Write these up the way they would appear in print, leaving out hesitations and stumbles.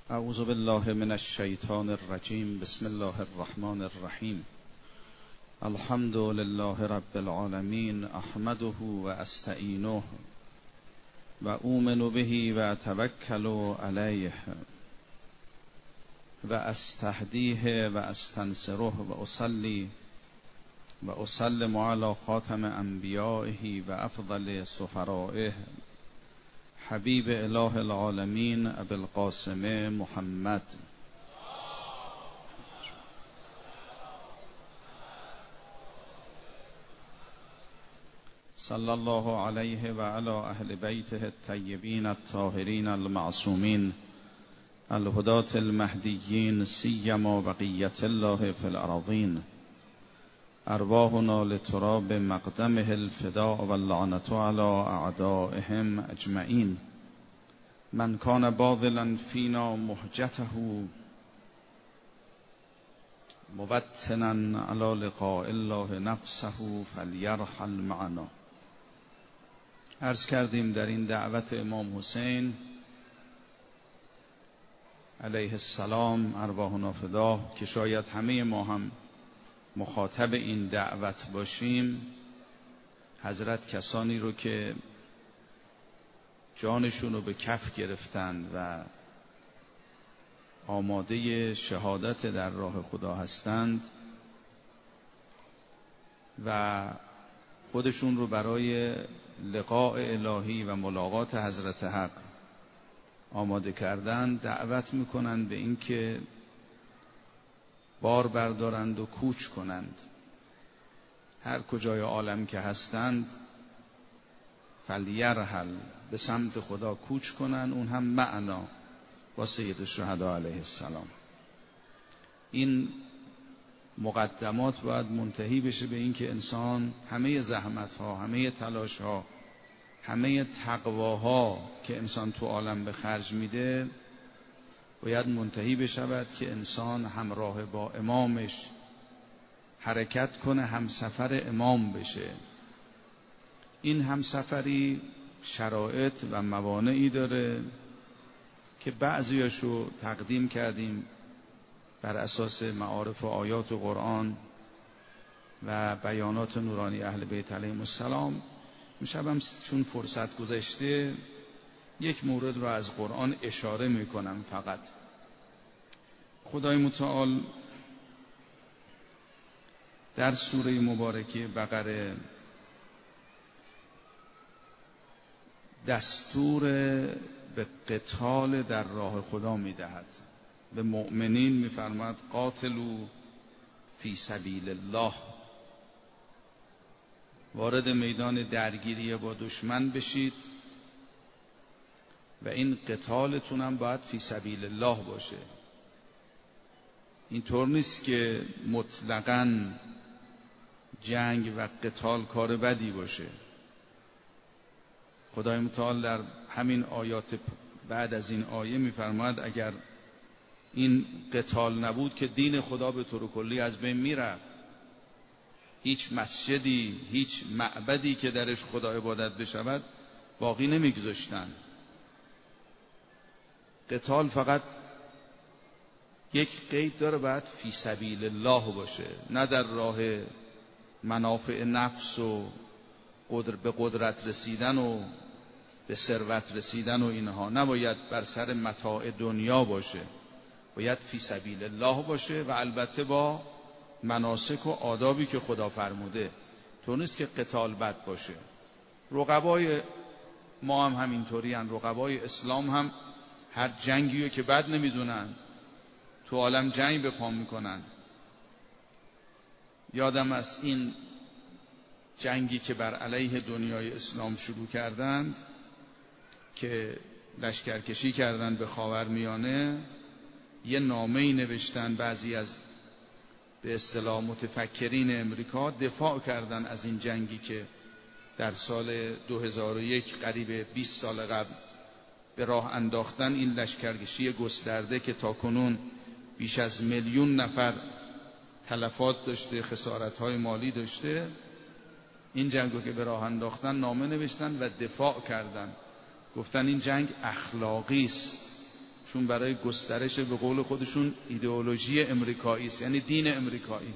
اعوذ بالله من الشیطان الرجیم. بسم الله الرحمن الرحیم. الحمد لله رب العالمین. احمده و استعینه و اؤمن به و اتوکل علیه و استهدیه و استنصره و اصلی و اسلم علی خاتم انبیائه و افضل سفرائه حبیب اله العالمین ابی القاسم محمد. صلی الله علیه و علی اهل بیته الطیبین الطاهرین المعصومین الهداة المهدیین سیما بقیة الله فی الارضین. ارواحنا لتراب مقدمه الفداء واللعنة على اعدائهم اجمعین. من کان باذلا فینا مهجته موطنا علی لقاء الله نفسه فلیرحل معنا. عرض کردیم در این دعوت امام حسین علیه السلام ارواحنا فداه که شاید همه ما هم مخاطب این دعوت باشیم. حضرت کسانی رو که جانشون رو به کف گرفتند و آماده شهادت در راه خدا هستند و خودشون رو برای لقاء الهی و ملاقات حضرت حق آماده کردن، دعوت میکنند به اینکه بار بردارند و کوچ کنند. هر کجای عالم که هستند فلیرحل، به سمت خدا کوچ کنند، اون هم معنا با سید الشهدا علیه السلام. این مقدمات باید منتهی بشه به اینکه انسان همه زحمت ها، همه تلاش ها، همه تقواها که انسان تو عالم به خرج میده باید منتهی بشود که انسان همراه با امامش حرکت کنه، همسفر امام بشه. این همسفری شرایط و موانعی داره که بعضیاشو تقدیم کردیم بر اساس معارف و آیات و قرآن و بیانات نورانی اهل بیت علیهم السلام. میشبم چون فرصت گذشته یک مورد رو از قرآن اشاره میکنم فقط. خدای متعال در سوره مبارکه بقره دستور به قتال در راه خدا میدهد. به مؤمنین میفرماد قاتلوا فی سبیل الله، وارد میدان درگیری با دشمن بشید و این قتالتون هم باید فی سبیل الله باشه. اینطور نیست که مطلقاً جنگ و قتال کار بدی باشه. خدای متعال در همین آیات بعد از این آیه میفرماید اگر این قتال نبود که دین خدا به طور کلی از بین میرفت. هیچ مسجدی، هیچ معبدی که درش خدا عبادت بشود باقی نمیگذاشتن. قتال فقط یک قید داره، باید فی سبیل الله باشه، نه در راه منافع نفس و به قدرت رسیدن و به ثروت رسیدن و اینها. نباید بر سر متاع دنیا باشه، باید فی سبیل الله باشه و البته با مناسک و آدابی که خدا فرموده. طور نیست که قتال بد باشه. رقبای ما هم همینطوری هن. رقبای اسلام هم هر جنگیو که بد نمیدونن تو عالم جنگ به پا میکنن. یادم از این جنگی که بر علیه دنیای اسلام شروع کردند که لشکرکشی کردن به خاورمیانه، یه نامه‌ای نوشتن بعضی از به اصطلاح متفکرین امریکا، دفاع کردن از این جنگی که در سال 2001 قریب 20 سال قبل به راه انداختن. این لشکرکشی گسترده که تاکنون بیش از 1,000,000 نفر تلفات داشته، خسارت‌های مالی داشته. این جنگو که به راه انداختن نامه نوشتن و دفاع کردن. گفتن این جنگ اخلاقی است، چون برای گسترش به قول خودشون ایدئولوژی امریکایی است، یعنی دین امریکایی،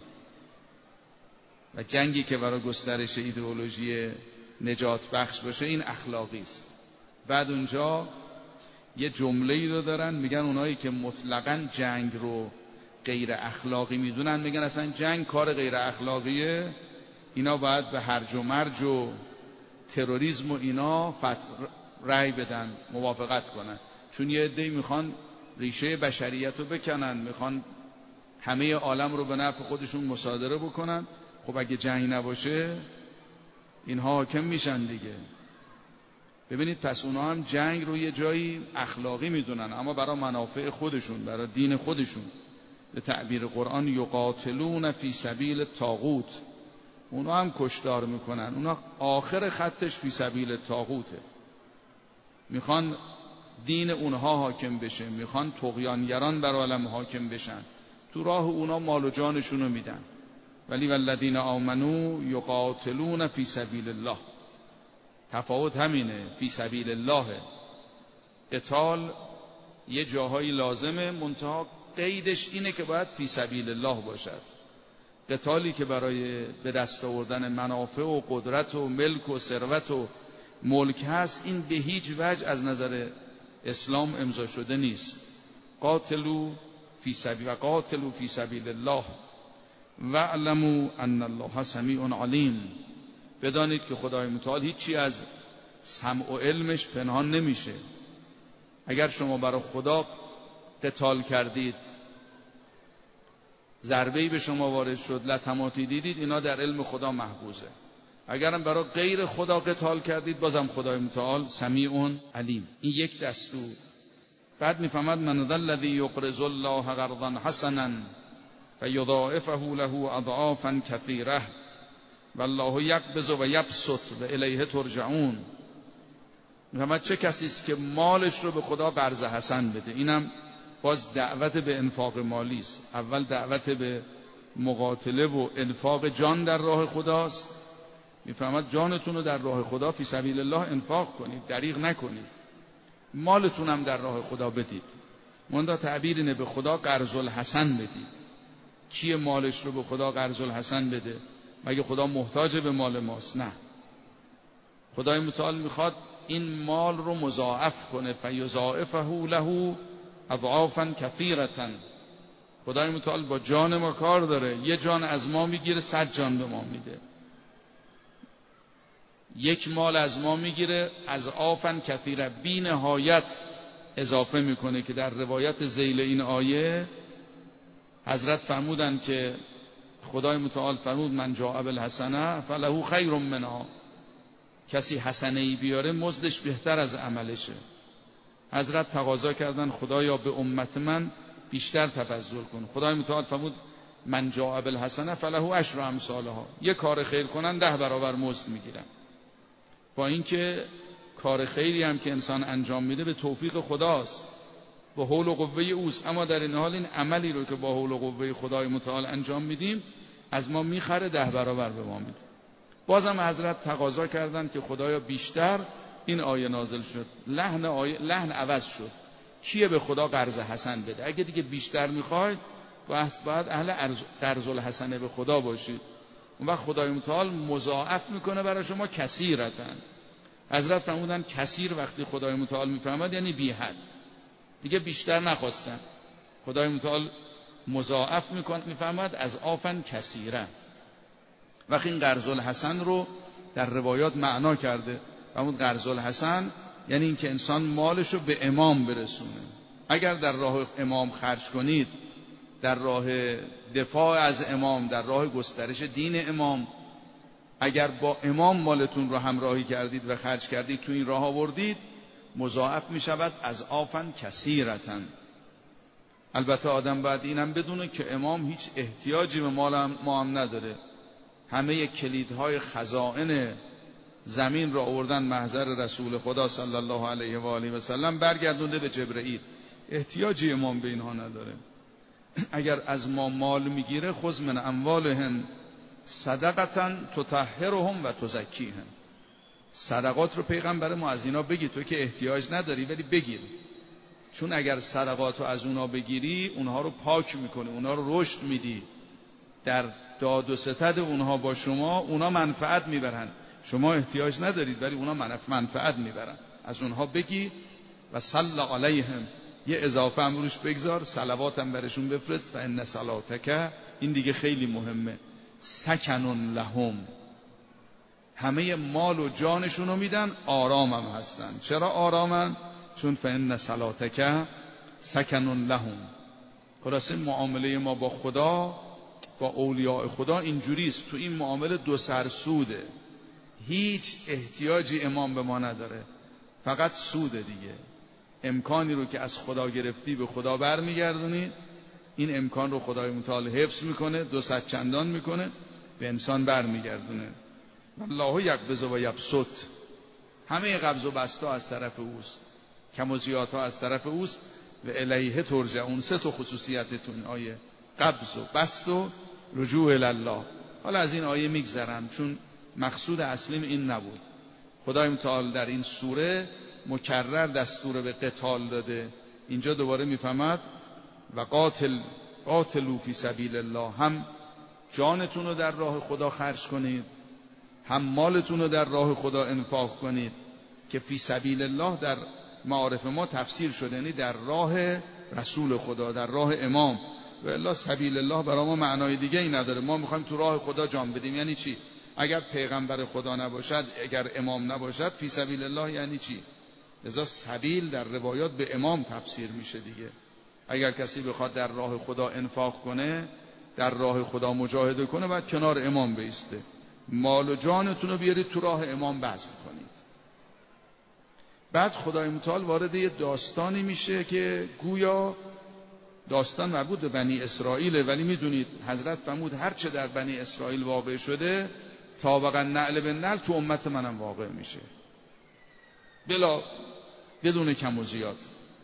و جنگی که برای گسترش ایدئولوژی نجات بخش باشه این اخلاقی است. بعد اونجا یه جمله‌ای رو دارن میگن اونایی که مطلقاً جنگ رو غیر اخلاقی میدونن، میگن اصلا جنگ کار غیر اخلاقیه، اینا باید به هرج و مرج و تروریسم و اینا رأی بدن، موافقت کنن، چون یه عده‌ای میخوان ریشه بشریت رو بکنن، میخوان همه عالم رو به نفع خودشون مصادره بکنن. خب اگه جنگ نباشه اینها حاکم میشن دیگه. ببینید پس اونا هم جنگ رو یه جایی اخلاقی میدونن، اما برای منافع خودشون، برای دین خودشون. به تعبیر قرآن یقاتلون فی سبیل الطاغوت، اونا هم کشتار میکنن، اونا آخر خطش فی سبیل الطاغوته، میخوان دین اونها حاکم بشه، میخوان طغیانگران بر عالم حاکم بشن، تو راه اونا مال و جانشونو میدن. ولی والذین آمنو یقاتلون فی سبیل الله، تفاوت همینه، فی سبیل الله. قتال یه جاهایی لازمه، منتها قیدش اینه که باید فی سبیل الله باشد. قتالی که برای به دست آوردن منافع و قدرت و ملک و ثروت و ملک هست، این به هیچ وجه از نظر اسلام امضا شده نیست. قاتلوا فی سبیل الله واعلموا ان الله سمیع علیم. بدانید که خدای متعال هیچی از سمع و علمش پنهان نمیشه. اگر شما برای خدا قتال کردید، ضربه‌ای به شما وارد شد، لطماتی دیدید، اینا در علم خدا محفوظه. اگرم برای غیر خدا قتال کردید، بازم خدای متعال سمیع علیم. این یک دستور. بعد میفهمد من ذا الذی یقرض الله قرضا حسنا فیضاعفه له اضعافا کثیره والله یقبض و یبسط و الیه ترجعون. میفهمد چه کسی است که مالش رو به خدا قرض حسن بده. اینم باز دعوت به انفاق مالی است. اول دعوت به مقاتله و انفاق جان در راه خداست. میفهمد جانتون رو در راه خدا فی سبیل الله انفاق کنید، دریغ نکنید، مالتون هم در راه خدا بدید. منتها تعبیر اینه به خدا قرض الحسن بدید. کیه مالش رو به خدا قرض الحسن بده؟ مگه خدا محتاج به مال ماست؟ نه، خدای متعال میخواد این مال رو مضاعف کنه، فیضاعفه له اضعافا کثیرة. خدای متعال با جان ما کار داره، یه جان از ما میگیره 100 جان به ما میده. یک مال از ما میگیره اضعافا کثیره، بی نهایت اضافه میکنه، که در روایت ذیل این آیه حضرت فرمودن که خدای متعال فرمود من جاء بالحسنه فله خیر منها، کسی حسنه ای بیاره مزدش بهتر از عملشه. حضرت تقاضا کردن خدایا به امت من بیشتر تفضل کن. خدای متعال فرمود من جاء بالحسنه فله عشر امثالها، یک کار خیر کنن 10 برابر مزد میگیرن. با اینکه کار خیری هم که انسان انجام میده به توفیق خداست، با حول و قوه اوست، اما در این حال این عملی رو که با حول و قوه خدای متعال انجام میدیم از ما میخره 10 برابر به ما میده. بازم حضرت تقاضا کردن که خدایا بیشتر. این آیه نازل شد، لحن عوض شد، کیه به خدا قرض حسن بده؟ اگه دیگه بیشتر میخواید باید اهل قرض الحسنه به خدا باشید، اون وقت خدای متعال مضاعف میکنه برای شما کثیرتن. حضرت فرمودن کثیر وقتی خدای متعال میفهمد یعنی بی حد، دیگه بیشتر نخواستن. خدای متعال مضاعف میفهمد از آفن کثیره. وقتی این قرض الحسن رو در روایات معنا کرده، فرمود قرض الحسن یعنی این که انسان مالش رو به امام برسونه. اگر در راه امام خرج کنید، در راه دفاع از امام، در راه گسترش دین امام، اگر با امام مالتون رو همراهی کردید و خرج کردید، تو این راه آوردید، مضاعف می شود از آفن کثیرتن. البته آدم باید اینم بدونه که امام هیچ احتیاجی به مال ما هم نداره. همه کلیدهای خزائن زمین را آوردن محضر رسول خدا صلی الله علیه و آله و سلم، برگردونده به جبرئیل. احتیاجی امام به اینها نداره. اگر از ما مال میگیره، خذ من اموالهم صدقه تطهرهم و تزکیهم. صدقات رو پیغمبر ما از اینا بگی، تو که احتیاج نداری ولی بگیر. چون اگر صدقات رو از اونا بگیری اونها رو پاک میکنی، اونها رو رشد میدی، در داد و ستد اونها با شما اونا منفعت میبرن، شما احتیاج ندارید ولی اونا منفعت میبرن. از اونها بگی و صلی علیهم، یه اضافه هم روش بگذار، صلوات هم برشون بفرست. و ان صلاتک، این دیگه خیلی مهمه، سکن لهم، همه مال و جانشون رو میدن، آرام هم هستن. چرا آرامن؟ چون فان صلاتک سکن لهم. خلاصه معامله ما با خدا، با اولیاء خدا اینجوریست، تو این معامله دو سرسوده، هیچ احتیاجی امام به ما نداره، فقط سوده دیگه. امکانی رو که از خدا گرفتی به خدا برمیگردونی، این امکان رو خدای متعال حفظ میکنه، 200 چندان میکنه، به انسان برمیگردونه. والله یقبض و یبسط، همه قبض و بسطا از طرف اوست، کم و زیادها از طرف اوست. و الیه ترجعون، 3 تا خصوصیتتون آیه قبض و بسط و رجوع الله. حالا از این آیه میگذرم چون مقصود اصلیم این نبود. خدای متعال در این سوره مکرر دستور به قتال داده. اینجا دوباره میفهمد و قاتلوا فی سبیل الله، هم جانتون رو در راه خدا خرج کنید، هم مالتون رو در راه خدا انفاق کنید. که فی سبیل الله در معارف ما تفسیر شده، یعنی در راه رسول خدا، در راه امام. و الا سبیل الله برای ما معنای دیگه ای نداره. ما میخوایم تو راه خدا جان بدیم، یعنی چی؟ اگر پیغمبر خدا نباشد، اگر امام نباشد، فی سبیل الله یعنی چی؟ لذا سبیل در روایات به امام تفسیر میشه دیگه. اگر کسی بخواد در راه خدا انفاق کنه، در راه خدا مجاهده کنه، باید کنار امام بیسته. مال و جانتون رو بیارید تو راه امام بذل کنید. بعد خدای متعال وارد یه داستانی میشه که گویا داستان مربوط به بنی اسرائیل، ولی میدونید حضرت فرمود هر چه در بنی اسرائیل واقع شده طابقا نعل به نعل تو امت منم واقع میشه، بدون کم و زیاد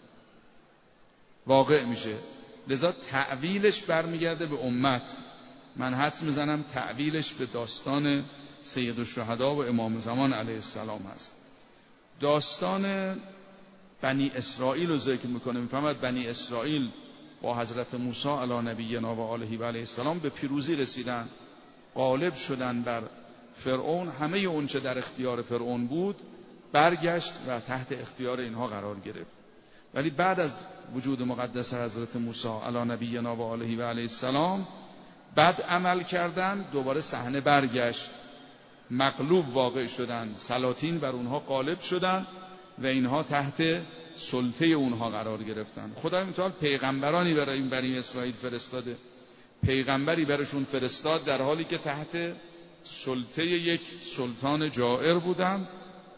واقع میشه. لذا تعویلش برمیگرده به امت. من حدس میزنم تعویلش به داستان سید الشهدا و امام زمان علیه السلام هست. داستان بنی اسرائیل رو ذکر میکنه. میفهمد بنی اسرائیل با حضرت موسی علی نبینا و آله و علیه السلام به پیروزی رسیدن، غالب شدن بر فرعون. همه اون چه در اختیار فرعون بود برگشت و تحت اختیار اینها قرار گرفت. ولی بعد از وجود مقدس حضرت موسی علی نبینا و آله و علیه السلام بد عمل کردن، دوباره صحنه برگشت، مغلوب واقع شدن، سلاطین بر اونها غالب شدن و اینها تحت سلطه اونها قرار گرفتن. خدای متعال پیغمبرانی برای این بنی اسرائیل فرستاده، پیغمبری برشون فرستاد در حالی که تحت سلطه یک سلطان جائر بودند.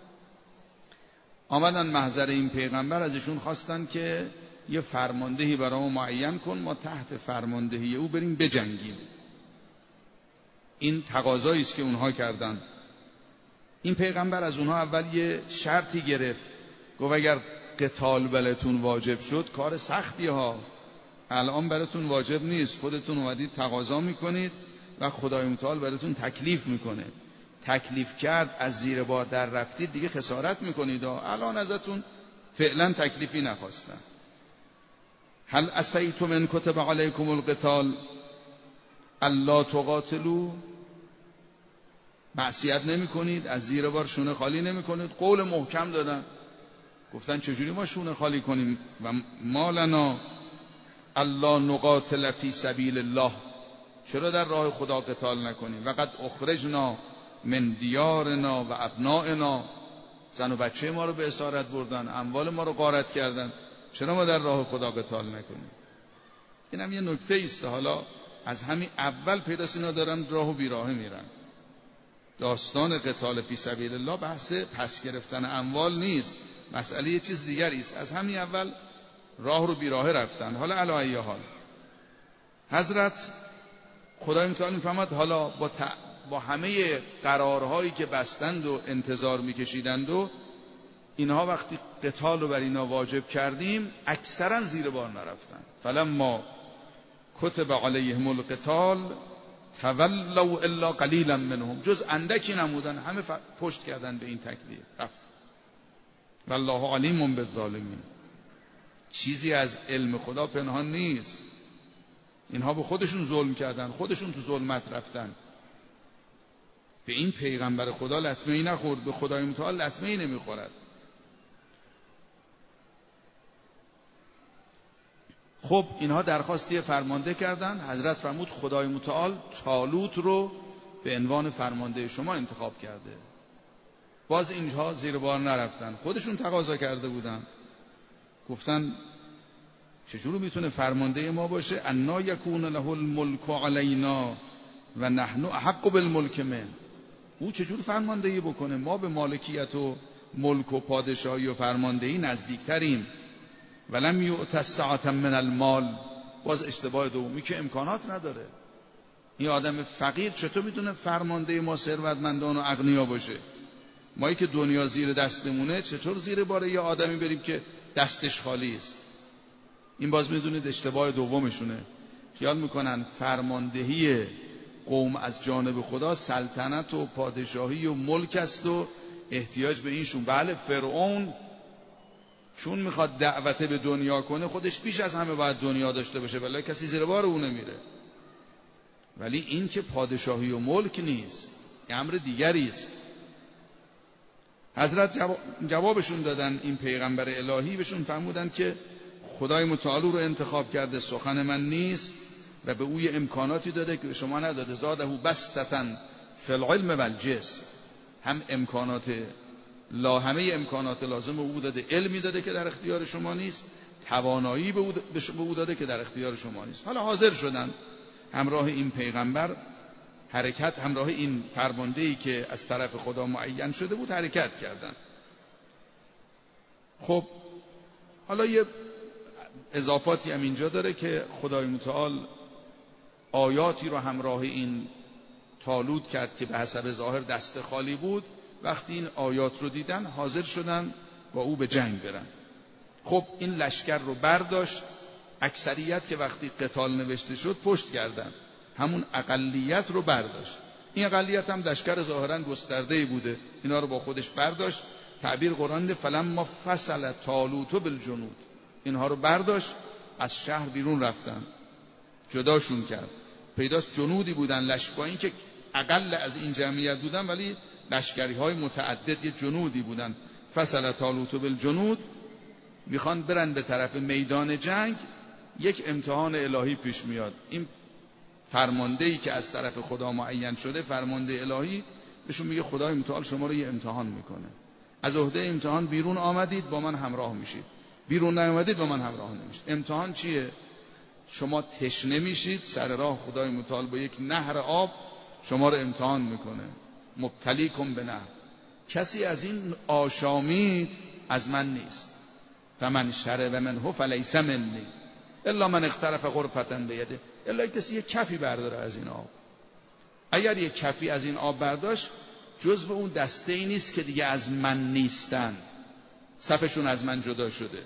آمدن محضر این پیغمبر، از ایشون خواستن که یه فرماندهی برای ما معین کن، ما تحت فرماندهی او بریم بجنگیم. این تقاضایی است که اونها کردن. این پیغمبر از اونها اول یه شرطی گرفت، گفت اگر قتال براتون واجب شد، کار سختی ها، الان براتون واجب نیست، خودتون اومدید تقاضا میکنید و خدای متعال براتون تکلیف میکنه. تکلیف کرد، از زیر بار در رفتید، دیگه خسارت میکنید. الان ازتون فعلا تکلیفی نخواستن. هل عسیتم ان کتب علیکم القتال الا تقاتلوا، معصیت نمی کنید، از زیر بار شونه خالی نمی کنید. قول محکم دادن. گفتن چجوری ما شونه خالی کنیم؟ و ما لنا الا نقاتل فی سبیل الله، چرا در راه خدا قتال نکنیم؟ وقد اخرجنا من دیارنا و ابنائنا، زن و بچه ما رو به اسارت بردن، اموال ما رو غارت کردن، چرا ما در راه خدا قتال نکنیم؟ این هم یه نکته است. حالا از همین اول پیداست اینا دارن راه و بیراهه میرن. داستان قتال فی سبیل الله بحث پس گرفتن اموال نیست، مسئله یه چیز دیگری است. از همین اول راه رو بیراهه رفتن. حالا علی ای حال حضرت خدای متعال میفهمد حالا با همه قرارهایی که بستند و انتظار میکشیدند و اینها، وقتی قتال رو بر اینا واجب کردیم اکثرا زیر بار نرفتن. فلما کتب علیهم القتال تولوا الا قلیلا منهم، جز اندکی نمودن، همه پشت کردن به این تکلیف رفت. والله علیم بالظالمین. چیزی از علم خدا پنهان نیست. اینها به خودشون ظلم کردن، خودشون تو ظلمت رفتن. به این پیغمبر خدا لطمه ای نخورد، به خدای متعال لطمه ای نمیخورد. خب اینها درخواستی فرمانده کردن. حضرت فرمود خدای متعال طالوت رو به عنوان فرمانده شما انتخاب کرده. باز اینها زیر بار نرفتن، خودشون تقاضا کرده بودن، گفتن چجوری میتونه فرمانده ما باشه؟ انا یکون له الملک علینا و نحن احق بالملک من. او چجور فرماندهی بکنه؟ ما به مالکیت و ملک و پادشاهی و فرماندهی نزدیکتریم. ولم یؤت سعة من المال. باز اشتباه دومی که امکانات نداره. این آدم فقیر چطور میتونه فرمانده ما ثروتمندان و اغنیا باشه؟ مایی که دنیا زیر دستمونه چطور زیر بار یه آدمی بریم که دستش خالی است؟ این باز میدونید اشتباه دومشونه. خیال میکنن فرماندهی قوم از جانب خدا سلطنت و پادشاهی و ملک است و احتیاج به اینشون. بله فرعون چون میخواد دعوت به دنیا کنه خودش بیش از همه باید دنیا داشته باشه، ولی کسی زیر بار او نمیره. ولی این که پادشاهی و ملک نیست، امر دیگری است. حضرت جوابشون دادن. این پیغمبر الهی بهشون فرمودن که خدای متعال رو انتخاب کرده، سخن من نیست، و به او امکاناتی داده که به شما نداده. زاده بسطة فی العلم و الجسم. هم امکانات همه امکانات لازم او داده، علمی داده که در اختیار شما نیست، توانایی به او داده که در اختیار شما نیست. حالا حاضر شدن همراه این پیغمبر حرکت، همراه این فرماندهی که از طرف خدا معین شده بود حرکت کردن. خب حالا یه اضافاتی هم اینجا داره که خدای متعال آیاتی رو همراه این طالوت کرد که به حسب ظاهر دست خالی بود. وقتی این آیات رو دیدن حاضر شدن با او به جنگ برن. خب این لشکر رو برداشت. اکثریت که وقتی قتال نوشته شد پشت کردن، همون اقلیت رو برداشت. این اقلیت هم لشکر ظاهرا گسترده‌ای بوده، اینا رو با خودش برداشت. تعبیر قرآن ده فلما فصل طالوت بالجنود. اینها رو برداشت، از شهر بیرون رفتن، جداشون کرد. پیداست جنودی بودن، لشکر، این که اقل از این جمعیت بودن ولی لشکری های متعدد، یه جنودی بودن. فصل طالوت بالجنود، میخوان برن به طرف میدان جنگ. یک امتحان الهی پیش میاد. این فرماندهی که از طرف خدا معین شده، فرمانده الهی، بهشون میگه خدای متعال شما رو یه امتحان میکنه. از عهده امتحان بیرون آمدید با من همراه میشید، بیرون نیامدید با من همراه نمیشید. امتحان چیه؟ شما تشنه میشید، سر راه خدای متعال با یک نهر آب شما رو امتحان میکنه. مبتلیکم به نهر. کسی از این آشامید از من نیست. فمن شرب منه فلیس منی الا من اغترف غرفة بیده. الا کسی یک کفی برداره از این آب. اگر یک کفی از این آب برداشت، جزو اون دسته ای نیست که دیگه از من نیستند، صفشون از من جدا شده.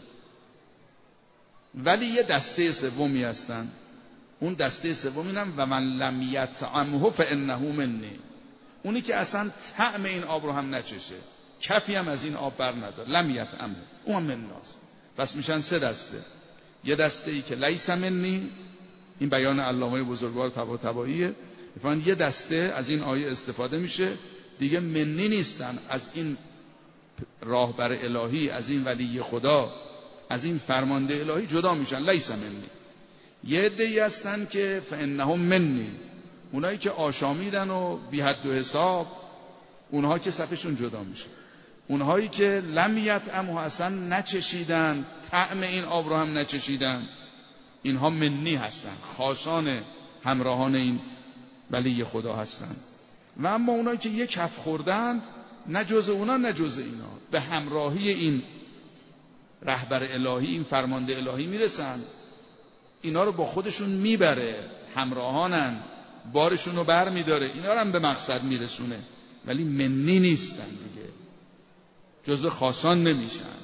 ولی یه دسته سومی هستن. اون دسته سومی هم و من لم یطعمه فانه منی. اونی که اصلا طعم این آب رو هم نچشه، کفی هم از این آب بر نداره، لم یطعمه، اون هم مناس. پس میشن سه دسته. یه دسته ای که لیس منی، این بیان علامه بزرگوار طباطبائیه، میفهمن یه دسته از این آیه استفاده میشه، دیگه منی نیستن، از این راهبر الهی، از این ولی خدا، از این فرمانده الهی جدا میشن، لیس منی. یه عده‌ای هستن که فانهم منی، اونایی که آشامیدن و بی حد و حساب، اونها که صفشون جدا میشه. اونهایی که لم یطعمه اصلا نچشیدن، طعم این آب رو هم نچشیدن، اینها منی هستن، خاصان همراهان این ولی خدا هستن. و اما اونایی که یک کف خوردند، نه جز اونا نه جز اینا، به همراهی این رهبر الهی، این فرمانده الهی میرسن. اینا رو با خودشون میبره، همراهانن، بارشون رو بر میداره، اینا رو هم به مقصد میرسونه. ولی منی نیستن دیگه، جزو خاصان نمیشن.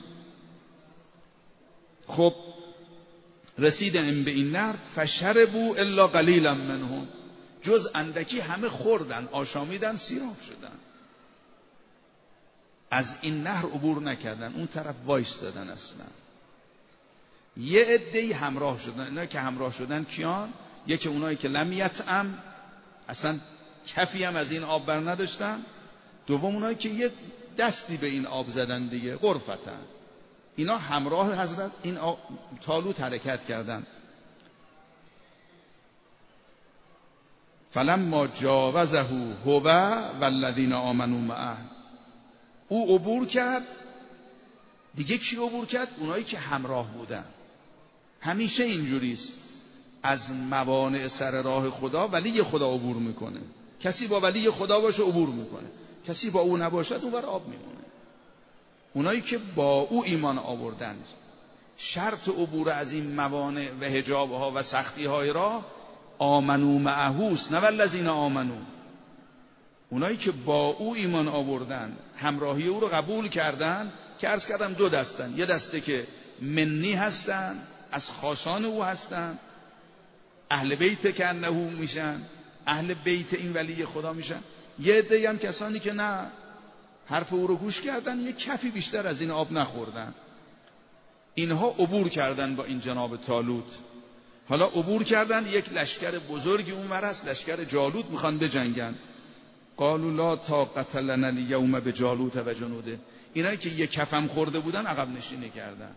خب رسیدن به این نهر فشربوا الا قلیلا منهم. جز اندکی همه خوردن، آشامیدن، سیراب شدن. از این نهر عبور نکردن، اون طرف وایس دادن اصلا. یه عده‌ای همراه شدن. اینا که همراه شدن کیان؟ یکی اونایی که لم یطعم، اصلا کفی هم از این آب بر نداشتن. دوم اونایی که یه دستی به این آب زدن دیگه، غرفتن. اینا همراه حضرت این طالوت حرکت کردن. فلما جاوزه هو والذین آمنوا معه، او عبور کرد. دیگه کی عبور کرد؟ اونایی که همراه بودن. همیشه اینجوریست، از موانع سر راه خدا ولی خدا عبور میکنه. کسی با ولی خدا باشه عبور میکنه، کسی با او نباشد اون بر آب میمونه. اونایی که با او ایمان آوردن، شرط عبور از این موانع و حجابها و سختی‌های راه آمنو معهوست، نه والذین آمنو. اونایی که با او ایمان آوردن، همراهی او رو قبول کردن، که عرض کردم دو دستن. یه دسته که منی هستن، از خاصان او هستن، اهل بیت که انه میشن، اهل بیت این ولی خدا میشن. یه عده‌ای هم کسانی که نه، حرف او رو گوش کردن، یه کفی بیشتر از این آب نخوردن. اینها عبور کردن با این جناب طالوت. حالا عبور کردن، یک لشکر بزرگی اونور هست، لشکر جالوت، میخوان بجنگن. قالوا لا طاقة لنا اليوم بجالوت و جنوده. اینایی که یک کفم خورده بودن عقب نشینی کردن.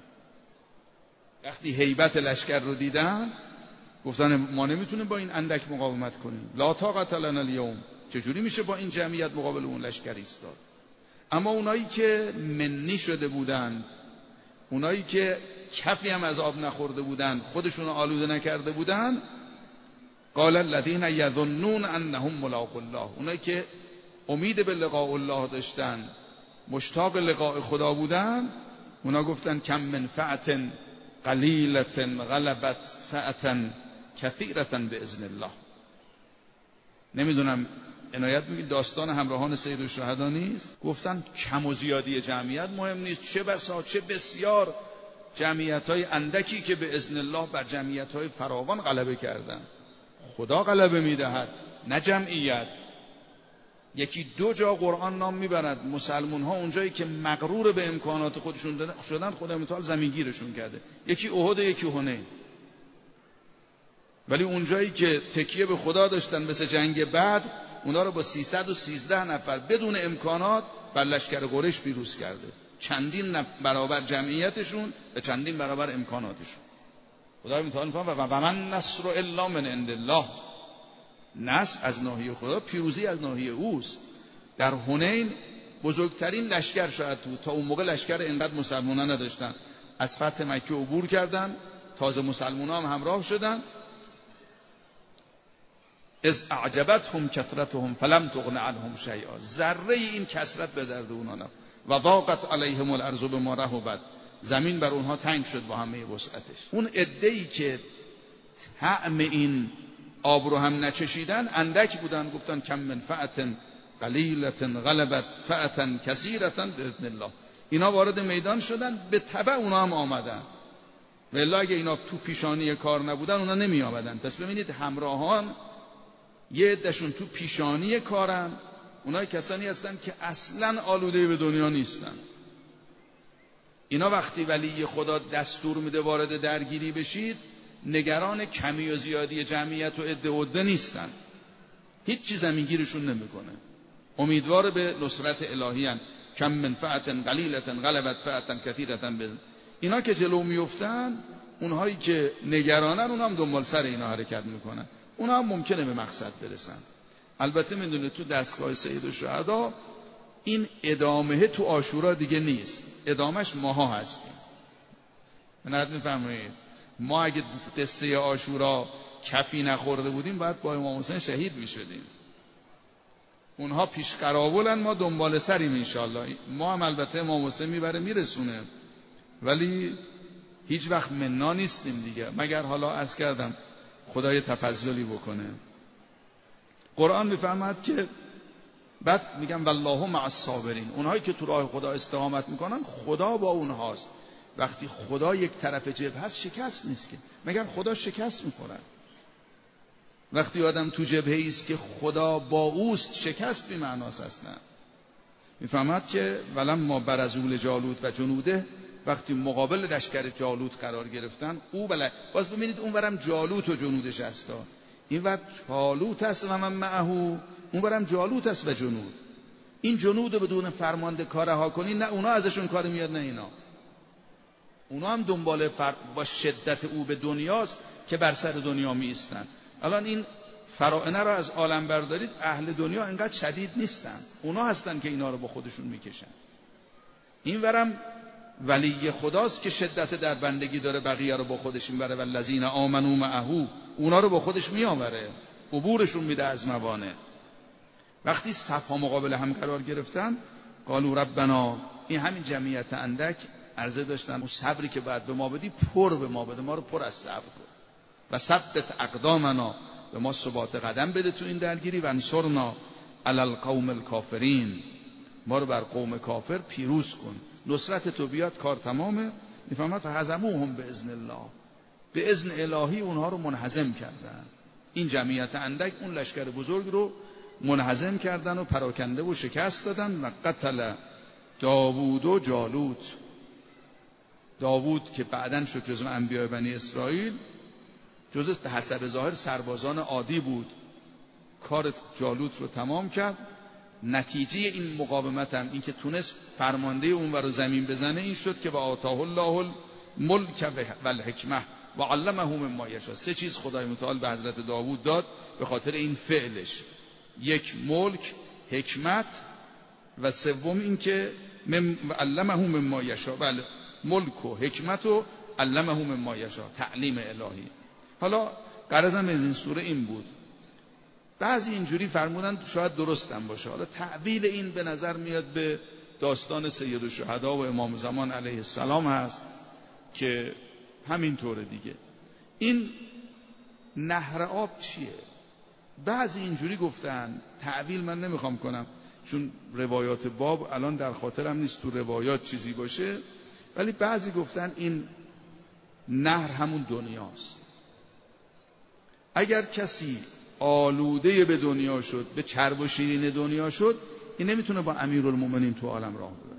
وقتی هیبت لشکر رو دیدن گفتن ما نمیتونیم با این اندک مقاومت کنیم. لا طاقة لنا اليوم، چجوری میشه با این جمعیت مقابل اون لشکر ایستاد؟ اما اونایی که منی شده بودند، اونایی که کفی هم از آب نخورده بودند، خودشون آلوده نکرده بودند، قال الذين يظنون انهم ملاقو الله، اونایی که امید به لقاء الله داشتن، مشتاق لقاء خدا بودن، اونا گفتن کم من فئة قلیلة غلبت فئة کثیرة باذن الله. نمیدونم عنایت میگید داستان همراهان سید الشهدا نیست؟ گفتن کم و زیادی جمعیت مهم نیست، چه بسا چه بسیار جمعیت‌های اندکی که به اذن الله بر جمعیت‌های فراوان غلبه کردن. خدا غلبه میدهد، نه جمعیت. یکی دو جا قرآن نام میبرد مسلمون ها اونجایی که مغرور به امکانات خودشون شدن، خدا متعال زمینگیرشون کرده. یکی احد، یکی حنین. ولی اونجایی که تکیه به خدا داشتن مثل جنگ بدر، اونا رو با 313 نفر بدون امکانات بر لشکر قریش پیروز کرده. چندین برابر جمعیتشون و چندین برابر امکاناتشون. خدا متعال میفهمه و من نصر الا من عند الله. نصر از ناحیه خدا، پیروزی از ناحیه اوست. در حنین بزرگترین لشکر شاید بود، تا اون موقع لشکر اینقدر مسلمانان نداشتن. از فتح مکه عبور کردن، تازه مسلمانان هم همراه شدن. از اعجبتهم کثرتهم فلم تغن عنهم شیئا، ذره این کثرت به درد اونها نه. و ضاقت علیهم الارض بما رحبت، زمین بر اونها تنگ شد با همه وسعتش. اون عده‌ای که طعم این آب رو هم نچشیدن اندک بودن، گفتن کم من فئة قلیلة غلبت فئة کثیرة باذن الله. اینا وارد میدان شدن، به تبع اونا هم آمدن. و الا اگه اینا تو پیشانی کار نبودن اونا نمی آمدن. پس ببینید همراهان یه عده‌شون تو پیشانی کارن، اونای کسانی هستن که اصلاً آلوده به دنیا نیستن. اینا وقتی ولی خدا دستور میده وارد درگیری بشید، نگران کمی و زیادی جمعیت و عده نیستن. هیچ چیز زمینگیرشون نمیکنه. امیدوار به نصرت الهی ان. کم من فئة قلیلة غلبت فئة کثیرة باذن. اینا که جلو میافتن، اونهایی که نگرانن اونا هم دنبال سر اینا حرکت میکنن. اونا هم ممکنه به مقصد برسن. البته میدونه تو دستگاه سید الشهدا این ادامه تو عاشورا دیگه نیست، ادامش ماها هستیم. من میفهمید ما اگه قصه عاشورا کفی نخورده بودیم باید با امام حسین شهید میشدیم. اونها پیش قراولن، ما دنبال سریم انشالله. ما هم البته امام حسین میبره میرسونه، ولی هیچ وقت مننا نیستیم دیگه، مگر حالا عرض کردم خدای تفضلی بکنه. قرآن میفهمد که بعد میگم والله مع الصابرین، اونهایی که تو راه خدا استقامت میکنن خدا با اونهاست. وقتی خدا یک طرف جبهه هست شکست نیست که، مگر خدا شکست میخوره؟ وقتی آدم تو جبهه است که خدا با اوست شکست بی معناست اصلا. میفهمد که ولما برزول جالوت و جنوده وقتی مقابل لشکر جالوت قرار گرفتن باز ببینید اونورم جالوت و جنودش هستا، اینور جالوت است و من معه، اونورم جالوت است و جنود. این جنود بدون فرمانده کارها کنی، نه اونا ازشون کاری میاد نه اینا. اونا هم دنبال با شدت او به دنیاست که بر سر دنیا می ایستن. الان این فرائنه را از عالم بردارید، اهل دنیا اینقدر شدید نیستن، اونا هستن که اینا رو با خودشون میکشن. اینورم ولی خداست که شدت در بندگی داره، بقیه رو با خودش میبره. والذین آمنوا معه، اونا رو با خودش میآوره، عبورشون میده از موانع. وقتی صفها مقابل هم قرار گرفتن، قالوا ربنا، این همین جمعیت اندک عرضه داشتن اون صبری که باید به ما بدی پر به ما بده، ما رو پر از صبر کن. و ثبت اقدامنا، به ما ثبات قدم بده تو این درگیری. و انصرنا علی القوم الکافرین، ما رو بر قوم کافر پیروز کن. نصرت تو بیاد کار تمامه. میفهمد فهزموهم باذن الله، به اذن الهی اونها رو منهزم کردن. این جمعیت اندک اون لشکر بزرگ رو منهزم کردن و پراکنده و شکست دادن. و قتل داوود و جالوت، داوود که بعداً شد جزو انبیاء بنی اسرائیل، جزو به حسب ظاهر سربازان عادی بود، کار جالوت رو تمام کرد. نتیجه این مقاومت هم این که تونست فرمانده اون رو زمین بزنه این شد که و آتاه الله الملک و الحکمه و علمه مما یشاء. سه چیز خدای متعال به حضرت داوود داد به خاطر این فعلش: یک، ملک، حکمت، و سوم این که علمه مما یشاء. بله، ملک و حکمت و علمه مما یشاء، تعلیم الهی. حالا غرضم از این سوره این بود، بعضی اینجوری فرمودن شاید درستم باشه، حالا تعبیل این به نظر میاد به داستان سید الشهدا و امام زمان علیه السلام هست که همین طوره دیگه. این نهر آب چیه؟ بعضی اینجوری گفتن، تعبیل من نمیخوام کنم چون روایات باب الان در خاطرم نیست تو روایات چیزی باشه، ولی بعضی گفتن این نهر همون دنیاست. اگر کسی آلوده به دنیا شد، به چرب و شیرین دنیا شد، این نمیتونه با امیرالمومنین تو عالم راه ببره.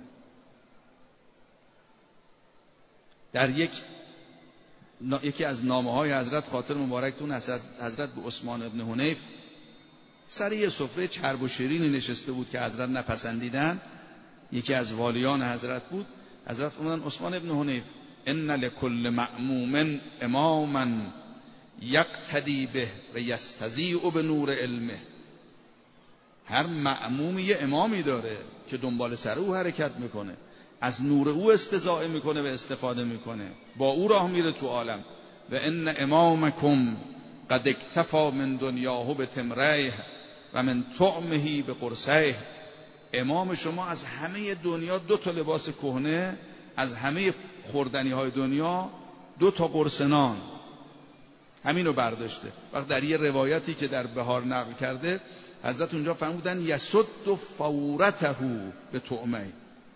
در یکی از نامه‌های حضرت، خاطر مبارکتون از حضرت به عثمان ابن حنیف، سر یه سفره چرب و شیرینی نشسته بود که حضرت نپسندیدن، یکی از والیان حضرت بود. حضرت فرمودن عثمان ابن حنیف ان لکل مأموم اماما یقتدی به و یستضیء بنور علمه. هر مأموم یه امامی داره که دنبال سر او حرکت میکنه، از نور او استضاء میکنه و استفاده میکنه، با او راه میره تو عالم. و ان امامکم قد اکتفا من دنیاه بتمریه و من طعمه بقرصیه. امام شما از همه دنیا 2 تا لباس کهنه، از همه خوردنی های دنیا 2 تا قرص نان، همینو برداشته. وقت در یه روایتی که در بهار نقل کرده، حضرت اونجا فرمودن یسد فورته به طعمه.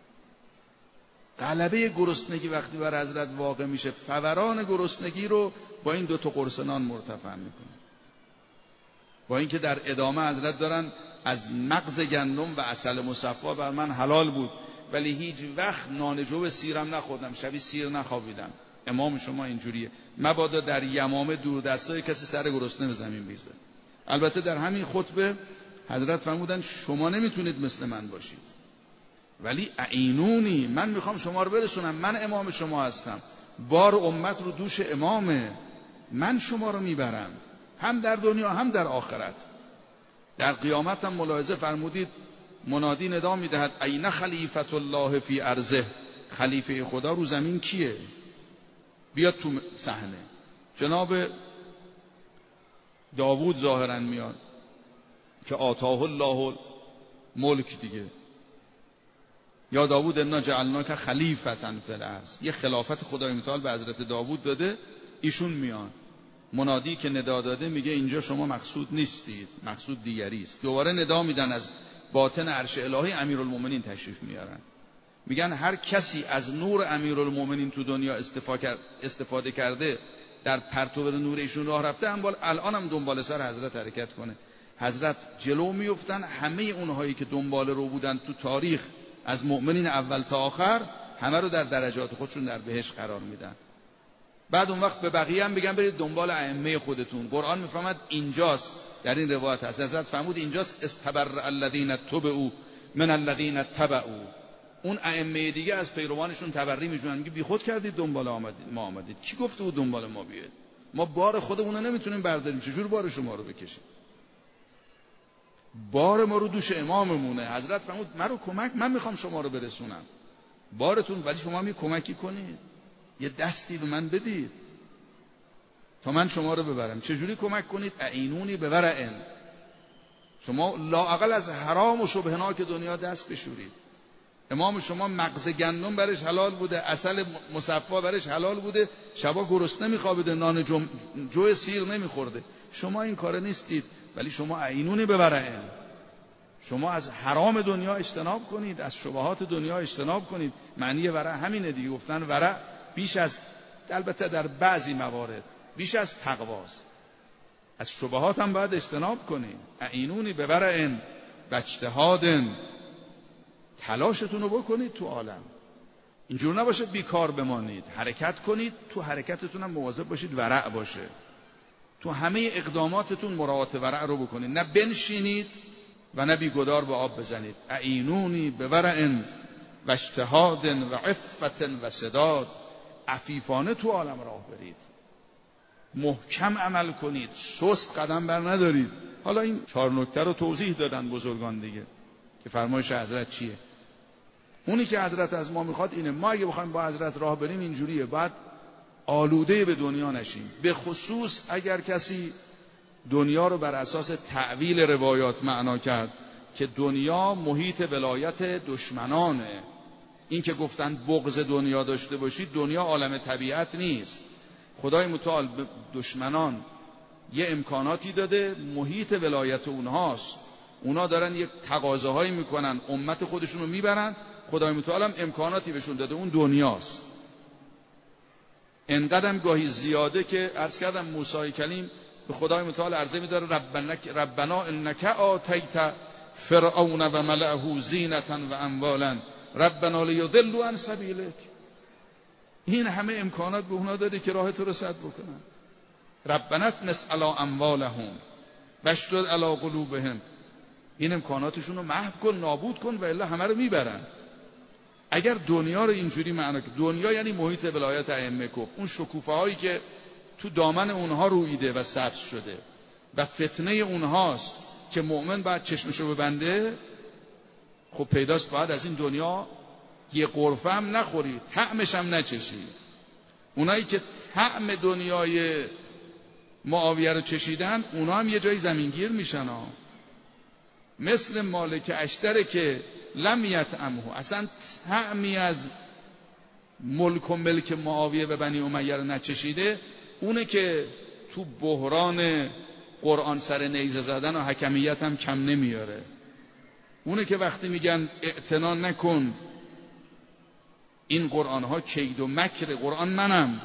غلبه گرسنگی وقتی بر حضرت واقع میشه، فوران گرسنگی رو با این 2 تا قرص نان مرتفع میکنه. با اینکه در ادامه حضرت دارن از مغز گندم و عسل مصفا بر من حلال بود، ولی هیچ وقت نانجو سیرم نخوردم، شبی سیر نخوابیدم. امام شما اینجوریه، مبادا در یمامه دور دستای کسی سر گرسنه به زمین بیزه. البته در همین خطبه حضرت فرمودن شما نمیتونید مثل من باشید، ولی اعینونی، من میخوام شما رو برسونم، من امام شما هستم، بار امت رو دوش امامه، من شما رو میبرم، هم در دنیا هم در آخرت. در قیامت هم ملاحظه فرمودید منادی ندا میدهد این خلیفت الله فی ارضه. خلیفه خدا رو زمین کیه؟ بیاد تو صحنه. جناب داوود ظاهرا میاد که آتاه الله ملک دیگه، یا داوود انا جعلناک خلیفة فی الارض، یه خلافت خدای متعال به حضرت داوود داده. ایشون میان، منادی که ندا داده میگه اینجا شما مقصود نیستید، مقصود دیگری است. دوباره ندا میدن، از باطن عرش الهی امیرالمومنین تشریف میارن، میگن هر کسی از نور امیرالمومنین تو دنیا استفاده کرده، در پرتو نور ایشون راه رفته، الان هم دنبال سر حضرت حرکت کنه. حضرت جلو میفتن، همه اونهایی که دنبال رو بودن تو تاریخ از مؤمنین اول تا آخر همه رو در درجات خودشون در بهشت قرار میدن. بعد اون وقت به بقیه هم بگن برید دنبال ائمه خودتون. قرآن میفهمد اینجاست، در این روایت هست حضرت فرمود اینجاست استبرأ الذین تبعوا من الذین اتبعوا. اون ائمه دیگه از پیروانشون تبری میجوین، میگه بیخود کردید دنبال ما آمدید. کی گفته بود دنبال ما بیاید؟ ما بار خودمون رو نمیتونیم برداریم، چجور بار شما رو بکشیم؟ بار ما رو دوش اماممونه. حضرت فرمود من میخوام شما رو برسونم بارتون، ولی شما هم یه کمکی کنید، یه دستی به من بدید تا من شما رو ببرم. چجوری کمک کنید؟ اعینونی بورع. شما لااقل از حرام و شبهناک دنیا دست بشورید. امام شما مغز گندم برش حلال بوده، عسل مصفا برش حلال بوده، شبا گرسنه میخوابیده، نان جو سیر نمیخورده. شما این کار نیستید، ولی شما اعینونی بورع. شما از حرام دنیا اجتناب کنید، از شبهات دنیا اجتناب کنید. معنی ورع همینه دیگه. گفتن ورع بیش از، البته در بعضی موارد بیش از تقواست. از شبهات هم باید اجتناب کنید. اعینونی بورع و اجتهاد. تلاشتون رو بکنید تو عالم. اینجور نباشه بیکار بمانید، حرکت کنید. تو حرکتتون هم مواظب باشید ورع باشه. تو همه اقداماتتون مراعات ورع رو بکنید، نه بنشینید و نه بیگدار به آب بزنید. اعینونی بورع و اجتهاد و عفت و سداد. عفیفانه تو عالم راه برید، محکم عمل کنید، سست قدم بر ندارید. حالا این 4 نکته رو توضیح دادن بزرگان دیگه که فرمایش حضرت چیه. اونی که حضرت از ما میخواد اینه، ما اگه بخوایم با حضرت راه بریم اینجوریه، بعد آلوده به دنیا نشیم. به خصوص اگر کسی دنیا رو بر اساس تأویل روایات معنا کرد که دنیا محیط ولایت دشمنانه. این که گفتن بغض دنیا داشته باشید، دنیا عالم طبیعت نیست. خدای متعال به دشمنان یه امکاناتی داده، محیط ولایت اونهاست. اونا دارن یک تقاضاهایی میکنن، امت خودشون رو میبرن، خدای متعال هم امکاناتی بهشون داده، اون دنیاست. انقدرم گاهی زیاده که عرض کردم موسی کلیم به خدای متعال عرضه میداره ربنا انک آتیت فرعون و ملئه زینة و اموالا ربنا لیضلوا عن سبیلک. این همه امکانات به اونا داده که راه تو رو سد بکنن. ربنا اطمس علی اموالهم واشدد علی قلوبهم. این امکاناتشون رو محو کن، نابود کن، و الا همه رو میبرن. اگر دنیا رو اینجوری معنا کنیم، دنیا یعنی محیط ولایت ائمه کفر، اون شکوفه هایی که تو دامن اونها رویده و سبز شده و فتنه اونهاست که مؤمن باید چشمشو ببنده، خب پیداست باید از این دنیا یه قرفه هم نخوری، طعمش هم نچشی. اونایی که طعم دنیای معاویه رو چشیدن، اونا هم یه جایی زمینگیر میشن ها. مثل مالک اشتر که لم یطعمه، اصلا طعمی از ملک و ملک معاویه به بنی امیه رو نچشیده، اونه که تو بحران قرآن سر نیزه زدن و حکمیت هم کم نمیاره. اونه که وقتی میگن اعتنا نکن، این قرآن ها کید و مکر قرآن منم،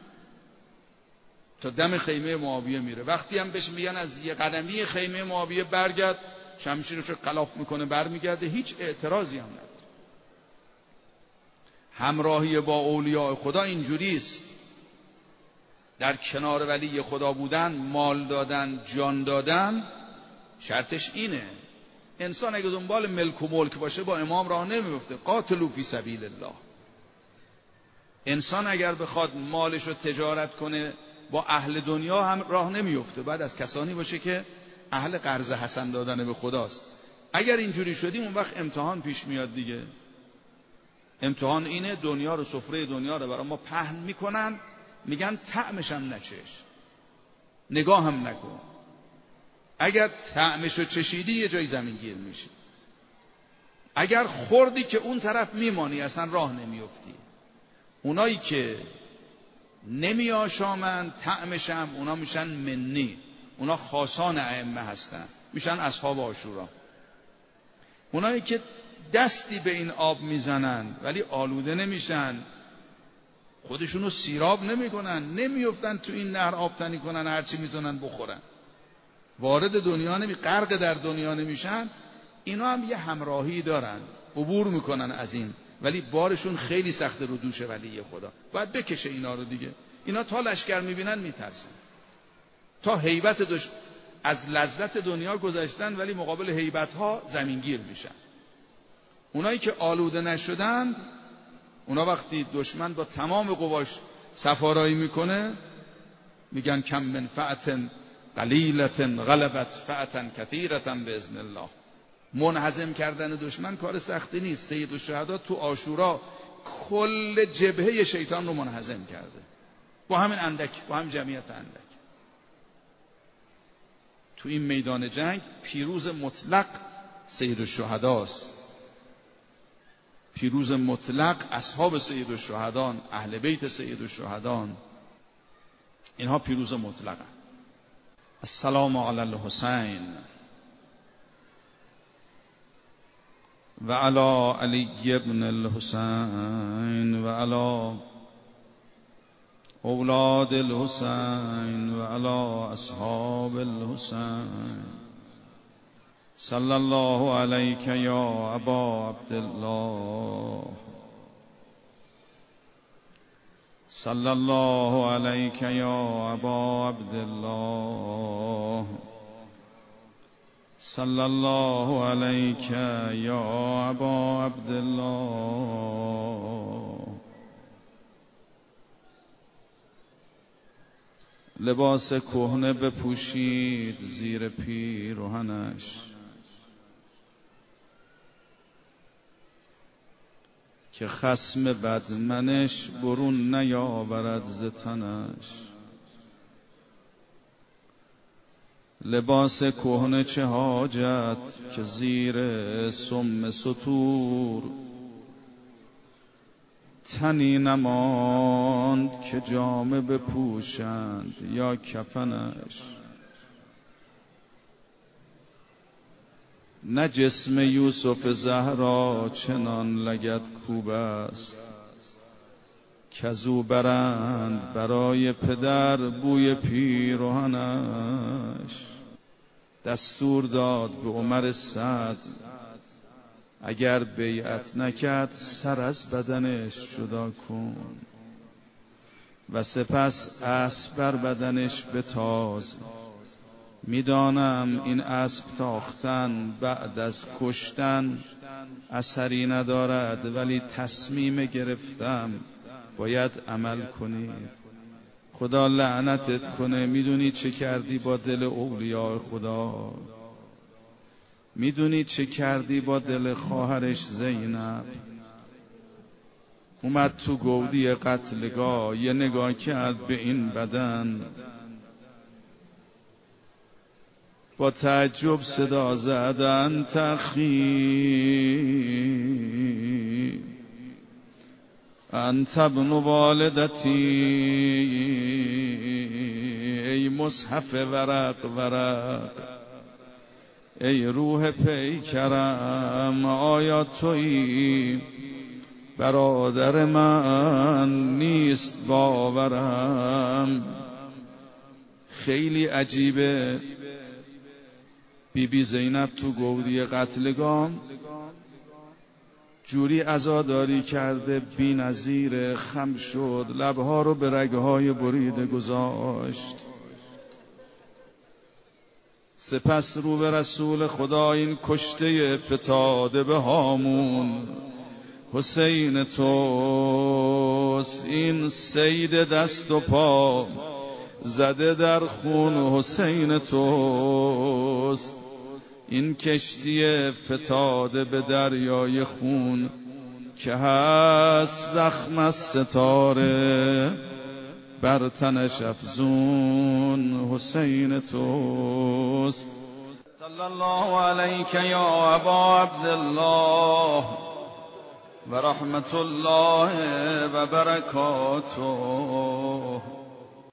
تا دم خیمه معاویه میره. وقتی هم بهش میگن از یه قدمی خیمه معاویه برگرد، شمشیرشو خلاف میکنه برمیگرده، هیچ اعتراضی هم نداره. همراهی با اولیاء خدا اینجوریست. در کنار ولی خدا بودن، مال دادن، جان دادن، شرطش اینه. انسان اگه دنبال ملک و ملک باشه با امام راه نمیفته. قاتلوا فی سبیل الله. انسان اگر بخواد مالش رو تجارت کنه با اهل دنیا هم راه نمیفته. بعد از کسانی باشه که اهل قرض حسن دادن به خداست. اگر اینجوری شدیم اون وقت امتحان پیش میاد دیگه. امتحان اینه، دنیا رو، سفره دنیا رو برای ما پهن میکنن، میگن طعمش هم نچش، نگاه هم نکن. اگر طعمش رو چشیدی یه جای زمین گیر میشی، اگر خوردی که اون طرف میمانی، اصلا راه نمیفتی. اونایی که نمی آشامن طعمش هم، اونا میشن منی، اونا خاصان ائمه هستن، میشن اصحاب عاشورا. اونایی که دستی به این آب میزنن ولی آلوده نمیشن، خودشونو سیراب نمیکنن، نمیافتن تو این نهر آب تنی کنن هرچی میتونن بخورن، وارد دنیا غرق در دنیا نمیشن، اینا هم یه همراهی دارن، عبور میکنن از این ولی بارشون خیلی سخته رو دوش ولی خدا. باید بکشه اینا رو دیگه. اینا تا لشکر میبینن میترسن، تا هیبت از لذت دنیا گذشتن ولی مقابل هیبتها زمینگیر میشن. اونایی که آلوده نشدند، اونا وقتی دشمن با تمام قواش سفارایی میکنه میگن کم من فئة قلیلة غلبت فئة کثیرة باذن الله. منهزم کردن دشمن کار سختی نیست. سید الشهدا تو عاشورا کل جبهه شیطان رو منهزم کرده با همین اندک، با همین جمعیت اندک. تو این میدان جنگ پیروز مطلق سید الشهداست. پیروز مطلق اصحاب سید الشهدان، اهل بیت سید الشهدان، اینها پیروز مطلقن. السلام علی الحسین و علی علی ابن الحسین و علی اولاد الحسین و علی اصحاب الحسین. صلی الله علیک یا ابا عبدالله، صلی الله علیک یا ابا عبدالله، صلی الله علیک یا ابا عبدالله. لباس کهنه بپوشید زیر پیرهنش، که خصم بدمنش برون نیاورد ز تنش. لباس کهنه چه حاجت که زیر سم ستور، تنی نماند که جامه بپوشند یا کفنش. نه جسم یوسف زهرا چنان لگد کوب است، کزو برند برای پدر بوی پیرهنش. دستور داد به عمر سعد اگر بیعت نکرد سر از بدنش جدا کن و سپس اسب بر بدنش بتاز. میدانم این اسب تاختن بعد از کشتن اثری ندارد، ولی تصمیم گرفتم باید عمل کنید. خدا لعنتت کنه. میدونی چه کردی با دل اولیاء خدا؟ میدونی چه کردی با دل خواهرش زینب؟ اومد تو گودی قتلگاه، یه نگاه کرد به این بدن، با تعجب صدا زدن تخی انت ابن والدتی. ای مصحف ورق ورق، ای روح پیکرم، آیا تویی برادر من؟ نیست باورم. خیلی عجیبه. بی زینب تو گودی قتلگاه جوری عزاداری کرده بی نظیر، خم شد، لبها رو به رگهای بریده گذاشت. سپس رو به رسول خدا، این کشته فتاده به هامون حسین توست، این سید دست و پا زده در خون حسین توست. این کشتی فتاده به دریای خون که هست زخم از ستاره بر تنش افزون حسین توست. صلی الله علیک یا ابا عبدالله و رحمت الله و برکاته.